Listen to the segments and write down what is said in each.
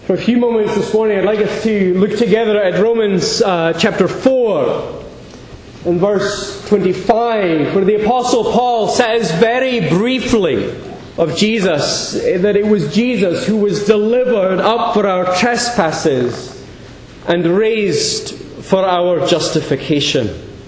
For a few moments this morning, I'd like us to look together at Romans chapter 4 and verse 25, where the Apostle Paul says very briefly of Jesus that it was Jesus who was delivered up for our trespasses and raised for our justification.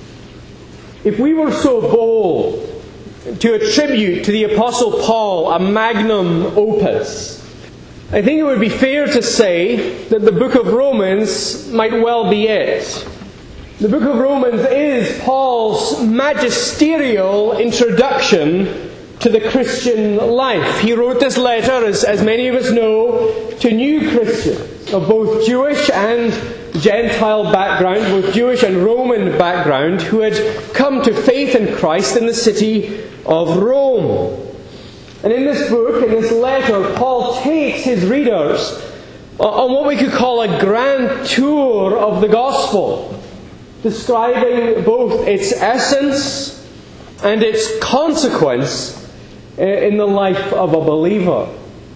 If we were so bold to attribute to the Apostle Paul a magnum opus, I think it would be fair to say that the book of Romans might well be it. The book of Romans is Paul's magisterial introduction to the Christian life. He wrote this letter, as many of us know, to new Christians of both Jewish and Gentile background, both Jewish and Roman background, who had come to faith in Christ in the city of Rome. And in this book, in this letter, Paul takes his readers on what we could call a grand tour of the gospel, describing both its essence and its consequence in the life of a believer.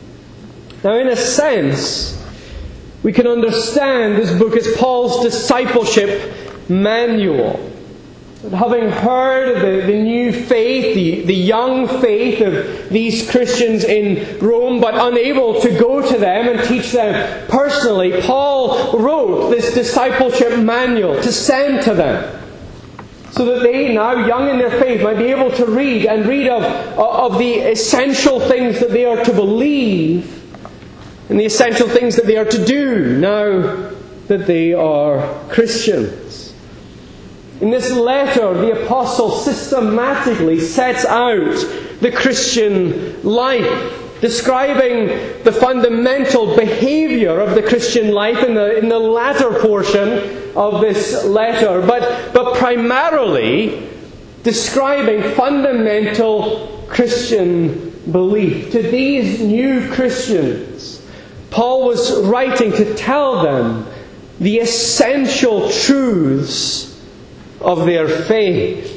Now, in a sense, we can understand this book as Paul's discipleship manual. Having heard of the new faith, the young faith of these Christians in Rome, but unable to go to them and teach them personally, Paul wrote this discipleship manual to send to them, so that they, now young in their faith, might be able to read of the essential things that they are to believe and the essential things that they are to do now that they are Christians. In this letter, the Apostle systematically sets out the Christian life, describing the fundamental behaviour of the Christian life in the latter portion of this letter, but primarily describing fundamental Christian belief. To these new Christians, Paul was writing to tell them the essential truths of their faith.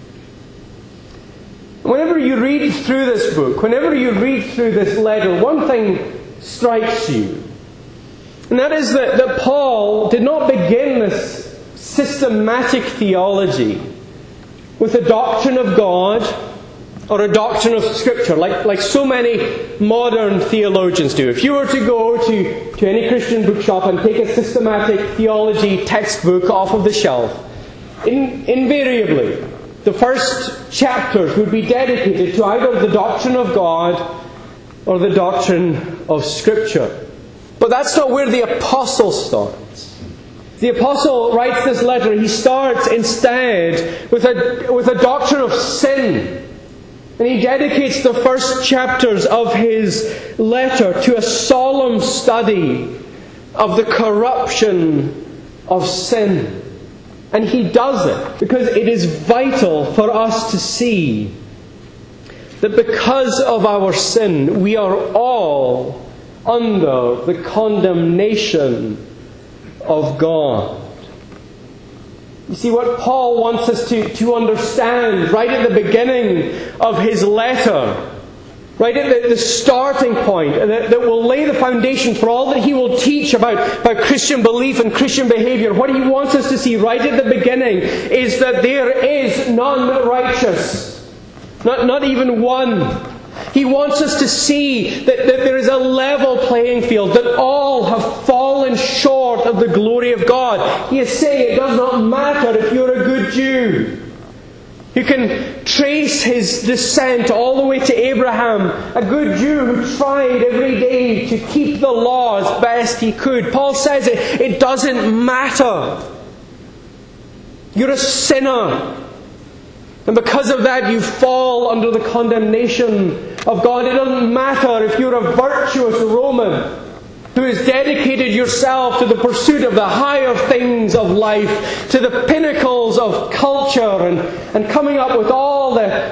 Whenever you read through this book, whenever you read through this letter, one thing strikes you. And that is that Paul did not begin this systematic theology with a doctrine of God or a doctrine of Scripture, like so many modern theologians do. If you were to go to any Christian bookshop and take a systematic theology textbook off of the shelf, invariably, the first chapters would be dedicated to either the doctrine of God or the doctrine of Scripture. But that's not where the Apostle starts. The Apostle writes this letter, he starts instead with a doctrine of sin. And he dedicates the first chapters of his letter to a solemn study of the corruption of sin. And he does it because it is vital for us to see that because of our sin, we are all under the condemnation of God. You see, what Paul wants us to understand right at the beginning of his letter, right at the starting point, that will lay the foundation for all that he will teach about Christian belief and Christian behaviour. What he wants us to see right at the beginning is that there is none righteous. Not even one. He wants us to see that there is a level playing field, that all have fallen short of the glory of God. He is saying it does not matter if you're a good Jew. You can trace his descent all the way to Abraham, a good Jew who tried every day to keep the law as best he could. Paul says it doesn't matter. You're a sinner. And because of that, you fall under the condemnation of God. It doesn't matter if you're a virtuous Roman who has dedicated yourself to the pursuit of the higher things of life, to the pinnacles of culture, and coming up with all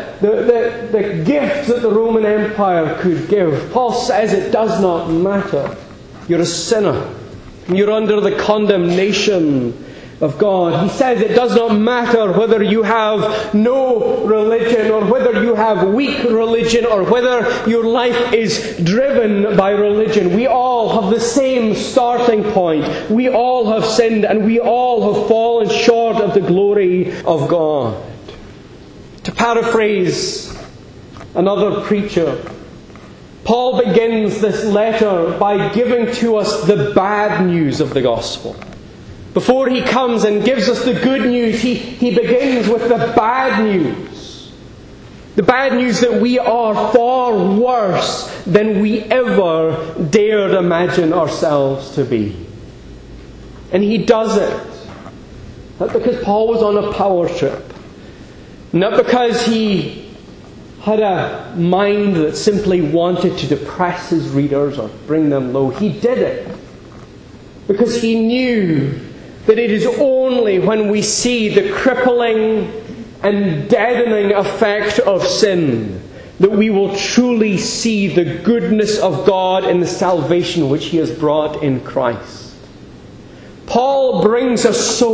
the gifts that the Roman Empire could give. Paul says it does not matter. You're a sinner. You're under the condemnation of God. He says it does not matter whether you have no religion or whether you have weak religion or whether your life is driven by religion. We all have the same starting point. We all have sinned and we all have fallen short of the glory of God. To paraphrase another preacher, Paul begins this letter by giving to us the bad news of the gospel. Before he comes and gives us the good news, he begins with the bad news. The bad news that we are far worse than we ever dared imagine ourselves to be. And he does it not because Paul was on a power trip, not because he had a mind that simply wanted to depress his readers or bring them low. He did it because he knew that it is only when we see the crippling and deadening effect of sin that we will truly see the goodness of God in the salvation which He has brought in Christ. Paul brings us so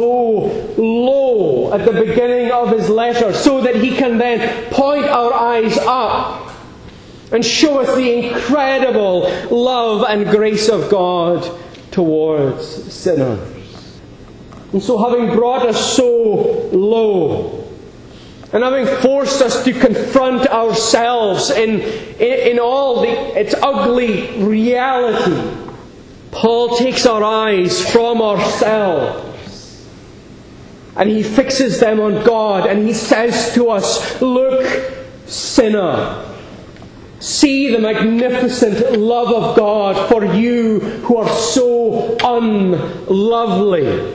low at the beginning of his letter so that he can then point our eyes up and show us the incredible love and grace of God towards sinners. And so having brought us so low, and having forced us to confront ourselves in all its ugly reality, Paul takes our eyes from ourselves and he fixes them on God, and he says to us, "Look, sinner, see the magnificent love of God for you who are so unlovely."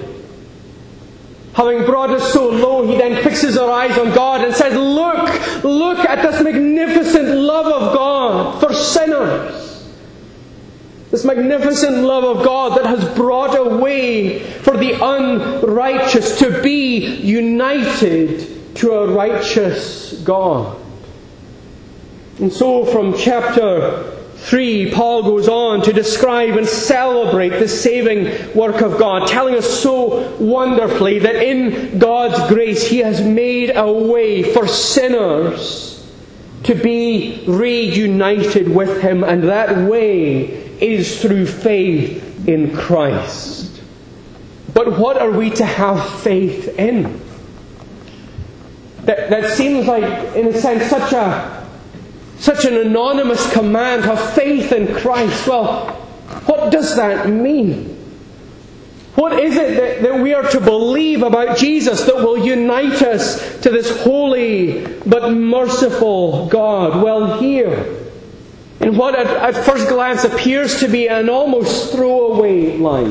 Having brought us so low, he then fixes our eyes on God and says, look at this magnificent love of God for sinners. This magnificent love of God that has brought a way for the unrighteous to be united to a righteous God. And so from chapter 3, Paul goes on to describe and celebrate the saving work of God, telling us so wonderfully that in God's grace He has made a way for sinners to be reunited with Him, and that way is through faith in Christ. But what are we to have faith in? That seems like, in a sense, such an anonymous command. Have faith in Christ. Well, what does that mean? What is it that we are to believe about Jesus that will unite us to this holy but merciful God? Well, here, in what at first glance appears to be an almost throwaway line,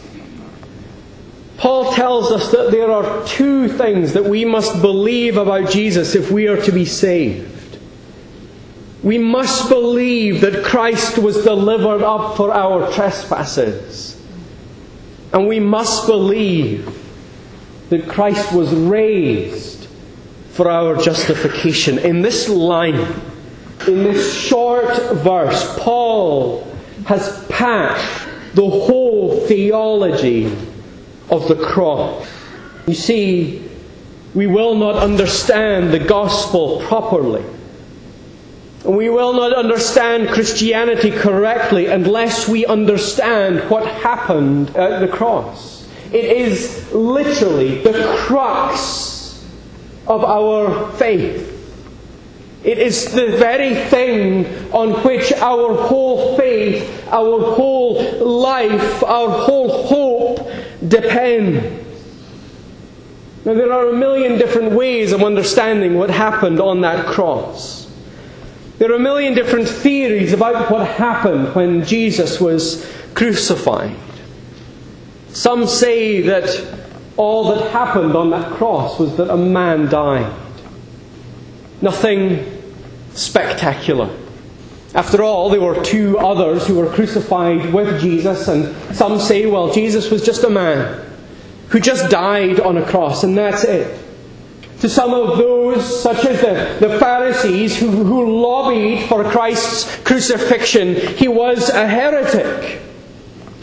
Paul tells us that there are two things that we must believe about Jesus if we are to be saved. We must believe that Christ was delivered up for our trespasses. And we must believe that Christ was raised for our justification. In this line, in this short verse, Paul has packed the whole theology of the cross. You see, we will not understand the gospel properly. We will not understand Christianity correctly unless we understand what happened at the cross. It is literally the crux of our faith. It is the very thing on which our whole faith, our whole life, our whole hope depends. Now, there are a million different ways of understanding what happened on that cross. There are a million different theories about what happened when Jesus was crucified. Some say that all that happened on that cross was that a man died. Nothing spectacular. After all, there were two others who were crucified with Jesus, and some say, well, Jesus was just a man who just died on a cross, and that's it. To some of those, such as the Pharisees who lobbied for Christ's crucifixion, he was a heretic.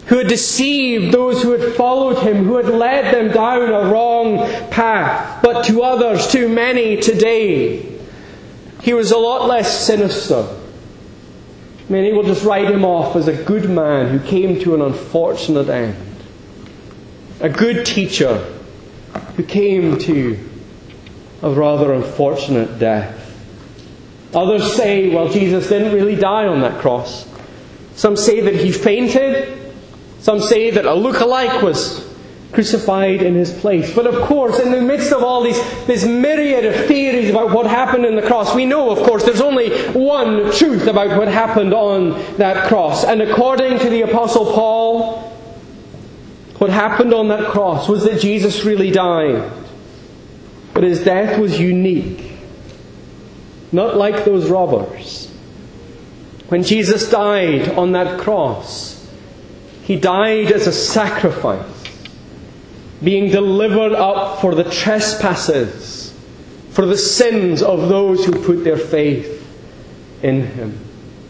who had deceived those who had followed him, who had led them down a wrong path. But to others, to many today, he was a lot less sinister. Many will just write him off as a good man who came to an unfortunate end. A good teacher who came to a rather unfortunate death. Others say, well, Jesus didn't really die on that cross. Some say that he fainted. Some say that a look-alike was crucified in his place. But of course, in the midst of all this myriad of theories about what happened on the cross, we know, of course, there's only one truth about what happened on that cross. And according to the Apostle Paul, what happened on that cross was that Jesus really died. But his death was unique. Not like those robbers. When Jesus died on that cross, he died as a sacrifice, being delivered up for the trespasses, for the sins of those who put their faith in him.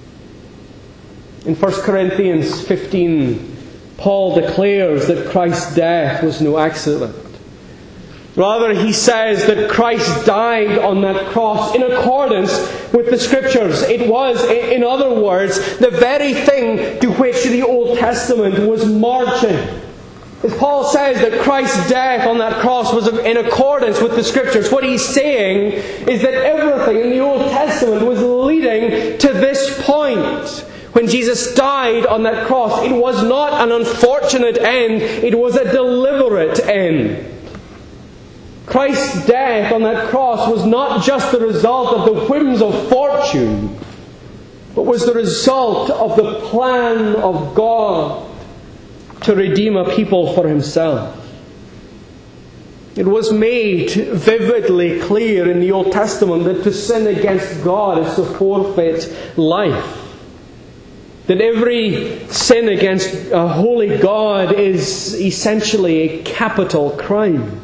In 1 Corinthians 15, Paul declares that Christ's death was no accident. Rather, he says that Christ died on that cross in accordance with the Scriptures. It was, in other words, the very thing to which the Old Testament was marching. As Paul says that Christ's death on that cross was in accordance with the Scriptures, what he's saying is that everything in the Old Testament was leading to this point. When Jesus died on that cross, it was not an unfortunate end, it was a deliberate end. Christ's death on that cross was not just the result of the whims of fortune, but was the result of the plan of God to redeem a people for himself. It was made vividly clear in the Old Testament that to sin against God is to forfeit life. That every sin against a holy God is essentially a capital crime.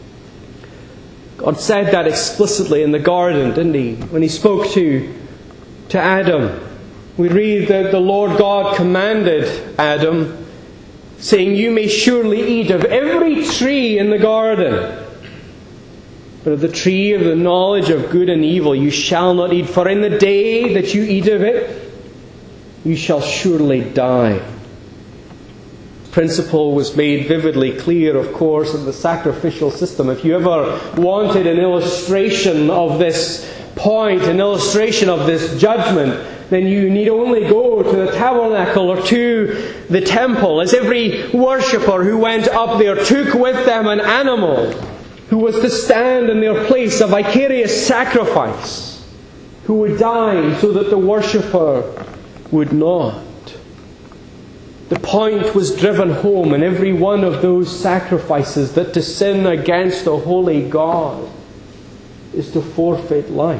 God said that explicitly in the garden, didn't he? When he spoke to Adam. We read that the Lord God commanded Adam, saying, "You may surely eat of every tree in the garden, but of the tree of the knowledge of good and evil you shall not eat, for in the day that you eat of it, you shall surely die." Principle was made vividly clear, of course, in the sacrificial system. If you ever wanted an illustration of this point, an illustration of this judgment, then you need only go to the tabernacle or to the temple, as every worshipper who went up there took with them an animal who was to stand in their place, a vicarious sacrifice, who would die so that the worshipper would not. The point was driven home in every one of those sacrifices that to sin against a holy God is to forfeit life.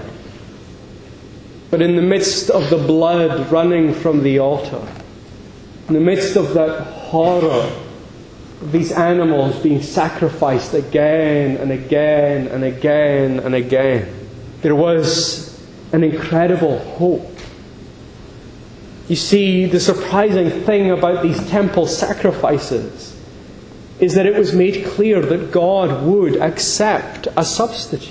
But in the midst of the blood running from the altar, in the midst of that horror of these animals being sacrificed again and again and again and again, there was an incredible hope. You see, the surprising thing about these temple sacrifices is that it was made clear that God would accept a substitute.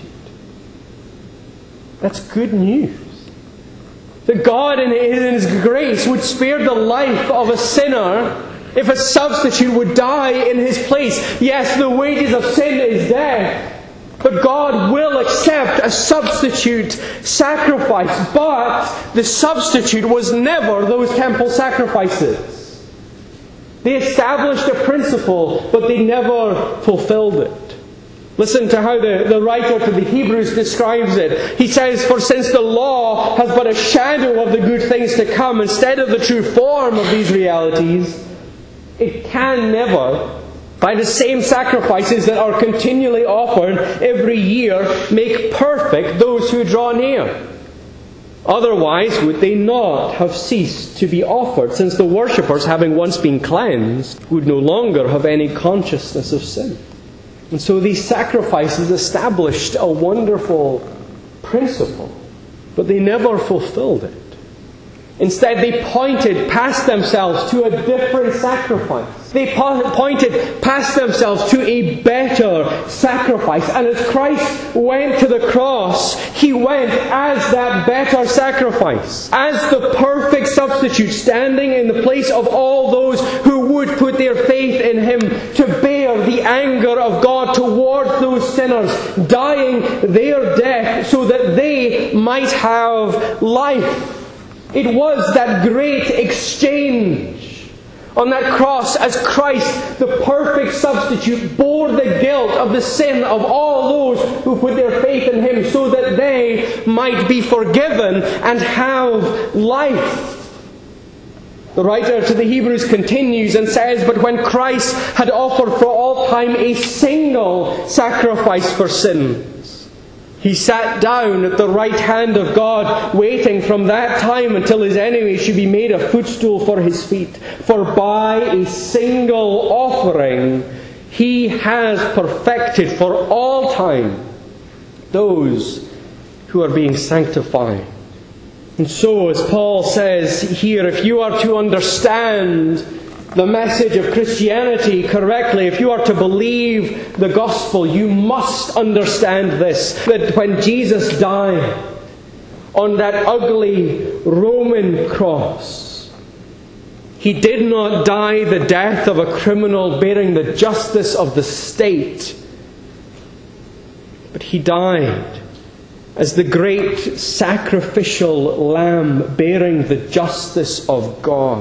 That's good news. That God in His grace would spare the life of a sinner if a substitute would die in his place. Yes, the wages of sin is death. But God will accept a substitute sacrifice. But the substitute was never those temple sacrifices. They established a principle, but they never fulfilled it. Listen to how the writer to the Hebrews describes it. He says, "For since the law has but a shadow of the good things to come instead of the true form of these realities, it can never, by the same sacrifices that are continually offered every year, make perfect those who draw near. Otherwise would they not have ceased to be offered, since the worshippers, having once been cleansed, would no longer have any consciousness of sin." And so these sacrifices established a wonderful principle, but they never fulfilled it. Instead, they pointed past themselves to a different sacrifice. They pointed past themselves to a better sacrifice. And as Christ went to the cross, He went as that better sacrifice, as the perfect substitute, standing in the place of all those who would put their faith in Him to bear the anger of God towards those sinners, dying their death so that they might have life. It was that great exchange on that cross as Christ, the perfect substitute, bore the guilt of the sin of all those who put their faith in Him so that they might be forgiven and have life. The writer to the Hebrews continues and says, "But when Christ had offered for all time a single sacrifice for sins, He sat down at the right hand of God, waiting from that time until His enemies should be made a footstool for His feet. For by a single offering He has perfected for all time those who are being sanctified." And so, as Paul says here, if you are to understand the message of Christianity correctly, if you are to believe the gospel, you must understand this, that when Jesus died on that ugly Roman cross, He did not die the death of a criminal bearing the justice of the state, but He died as the great sacrificial lamb bearing the justice of God.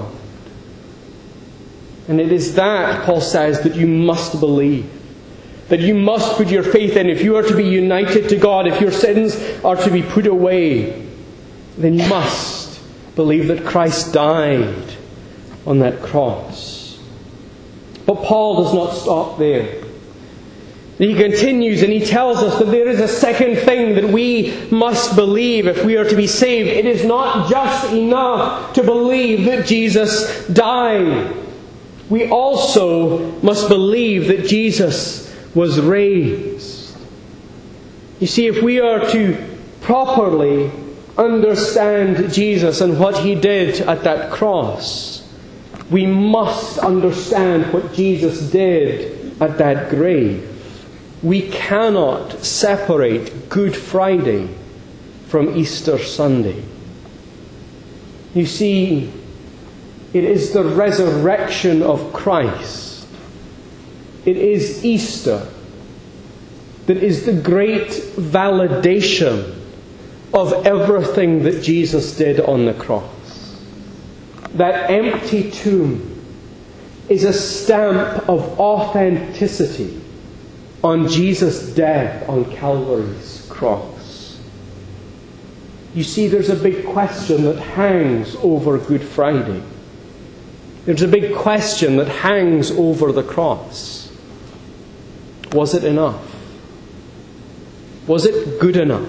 And it is that, Paul says, that you must believe, that you must put your faith in. If you are to be united to God, if your sins are to be put away, then you must believe that Christ died on that cross. But Paul does not stop there. He continues and he tells us that there is a second thing that we must believe if we are to be saved. It is not just enough to believe that Jesus died. We also must believe that Jesus was raised. You see, if we are to properly understand Jesus and what He did at that cross, we must understand what Jesus did at that grave. We cannot separate Good Friday from Easter Sunday. You see, it is the resurrection of Christ. It is Easter that is the great validation of everything that Jesus did on the cross. That empty tomb is a stamp of authenticity on Jesus' death on Calvary's cross. You see, there's a big question that hangs over Good Friday. There's a big question that hangs over the cross. Was it enough? Was it good enough?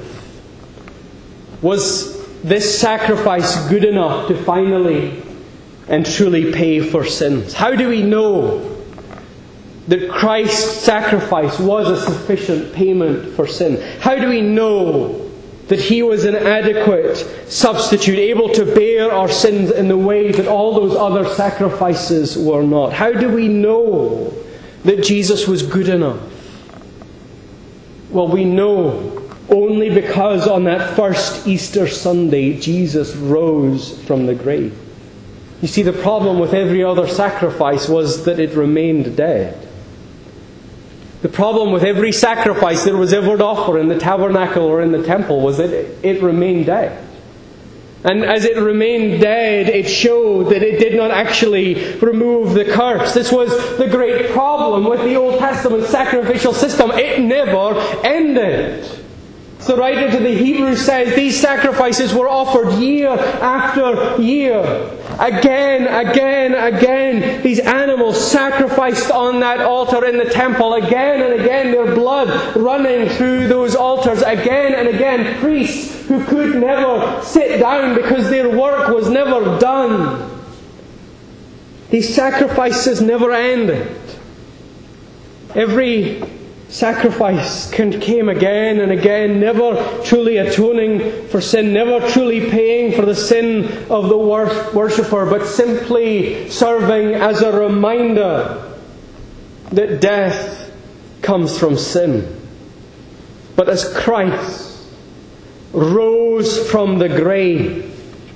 Was this sacrifice good enough to finally and truly pay for sins? How do we know that Christ's sacrifice was a sufficient payment for sin? How do we know that He was an adequate substitute, able to bear our sins in the way that all those other sacrifices were not? How do we know that Jesus was good enough? Well, we know only because on that first Easter Sunday, Jesus rose from the grave. You see, the problem with every other sacrifice was that it remained dead. The problem with every sacrifice that was ever offered in the tabernacle or in the temple was that it remained dead. And as it remained dead, it showed that it did not actually remove the curse. This was the great problem with the Old Testament sacrificial system. It never ended. So the writer to the Hebrews says these sacrifices were offered year after year. Again. These animals sacrificed on that altar in the temple. Again and again, their blood running through those altars. Again and again, priests who could never sit down because their work was never done. These sacrifices never ended. Every Sacrifice came again and again, never truly atoning for sin, never truly paying for the sin of the worshipper, but simply serving as a reminder that death comes from sin. But as Christ rose from the grave,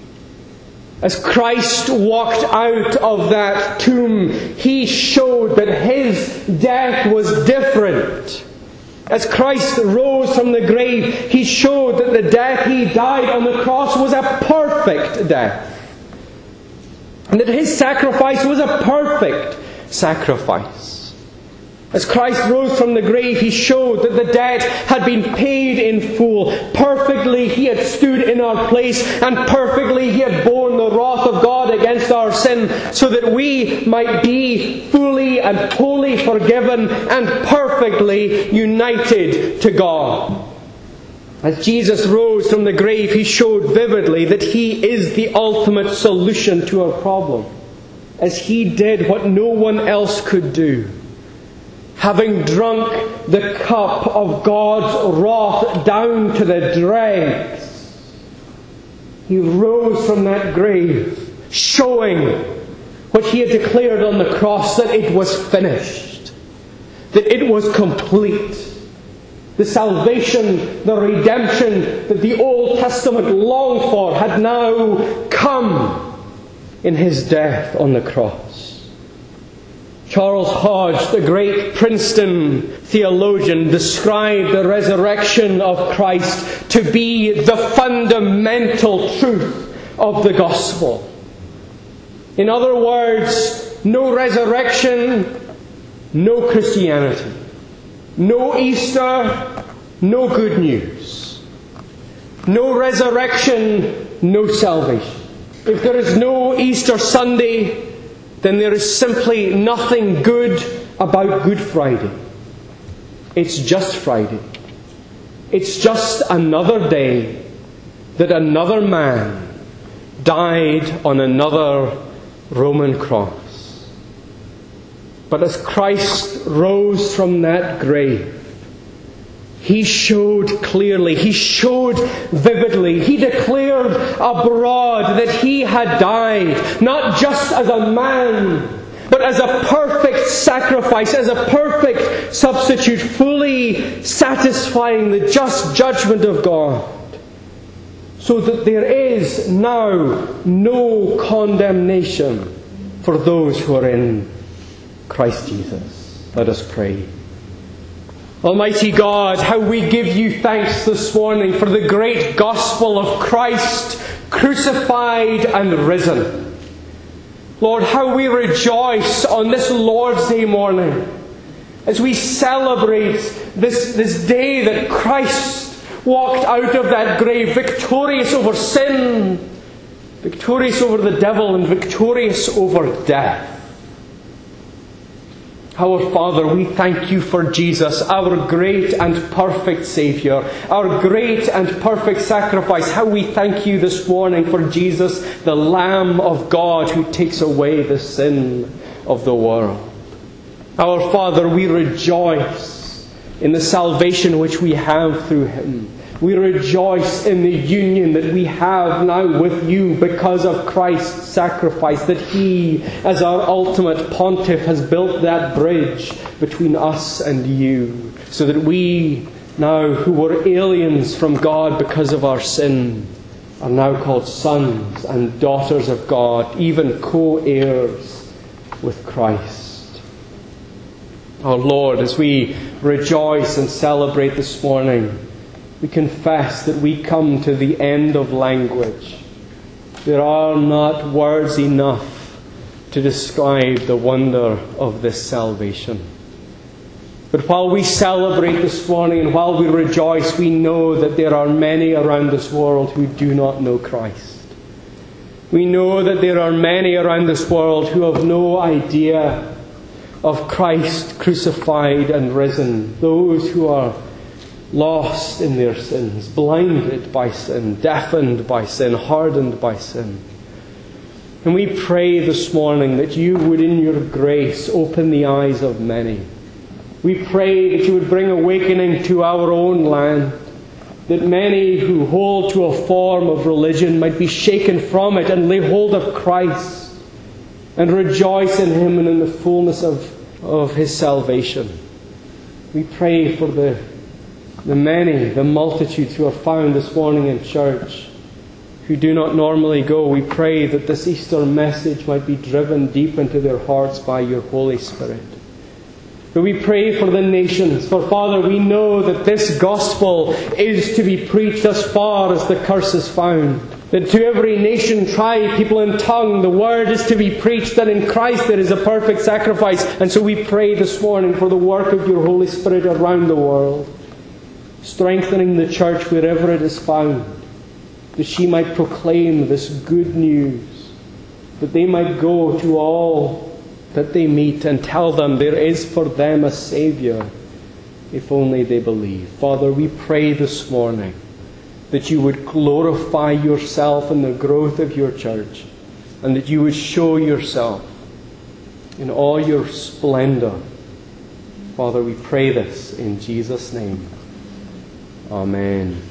as Christ walked out of that tomb, He showed that His death was different. As Christ rose from the grave, He showed that the death He died on the cross was a perfect death. And that His sacrifice was a perfect sacrifice. As Christ rose from the grave, He showed that the debt had been paid in full. Perfectly He had stood in our place, and perfectly He had borne the wrath of God against our sin, so that we might be fully and wholly forgiven and perfectly united to God. As Jesus rose from the grave, He showed vividly that He is the ultimate solution to our problem. As He did what no one else could do. Having drunk the cup of God's wrath down to the dregs, He rose from that grave, showing what He had declared on the cross, that it was finished, that it was complete. The salvation, the redemption that the Old Testament longed for had now come in His death on the cross. Charles Hodge, the great Princeton theologian, described the resurrection of Christ to be the fundamental truth of the gospel. In other words, no resurrection, no Christianity. No Easter, no good news. No resurrection, no salvation. If there is no Easter Sunday, then there is simply nothing good about Good Friday. It's just Friday. It's just another day that another man died on another Roman cross. But as Christ rose from that grave, He showed clearly, He showed vividly, He declared abroad that He had died, not just as a man, but as a perfect sacrifice, as a perfect substitute, fully satisfying the just judgment of God, so that there is now no condemnation for those who are in Christ Jesus. Let us pray. Almighty God, how we give You thanks this morning for the great gospel of Christ crucified and risen. Lord, how we rejoice on this Lord's Day morning as we celebrate this day that Christ walked out of that grave victorious over sin, victorious over the devil, and victorious over death. Our Father, we thank You for Jesus, our great and perfect Saviour, our great and perfect sacrifice. How we thank You this morning for Jesus, the Lamb of God who takes away the sin of the world. Our Father, we rejoice in the salvation which we have through Him. We rejoice in the union that we have now with You because of Christ's sacrifice, that He, as our ultimate pontiff, has built that bridge between us and You, so that we now, who were aliens from God because of our sin, are now called sons and daughters of God, even co-heirs with Christ. Our Lord, as we rejoice and celebrate this morning, we confess that we come to the end of language. There are not words enough to describe the wonder of this salvation. But while we celebrate this morning and while we rejoice, we know that there are many around this world who do not know Christ. We know that there are many around this world who have no idea of Christ crucified and risen. Those who are lost in their sins, blinded by sin, deafened by sin, hardened by sin. And we pray this morning that You would in Your grace open the eyes of many, We pray that you would bring awakening to our own land, that many who hold to a form of religion might be shaken from it and lay hold of Christ and rejoice in Him and in the fullness of His salvation. We pray for the multitudes who are found this morning in church, who do not normally go. We pray that this Easter message might be driven deep into their hearts by your Holy Spirit. But we pray for the nations. For Father, we know that this gospel is to be preached as far as the curse is found. That to every nation, tribe, people and tongue, the word is to be preached, that in Christ there is a perfect sacrifice. And so we pray this morning for the work of your Holy Spirit around the world, strengthening the church wherever it is found, that she might proclaim this good news, that they might go to all that they meet and tell them there is for them a Saviour, if only they believe. Father, we pray this morning that you would glorify yourself in the growth of your church, and that you would show yourself in all your splendour. Father, we pray this in Jesus' name. Amen.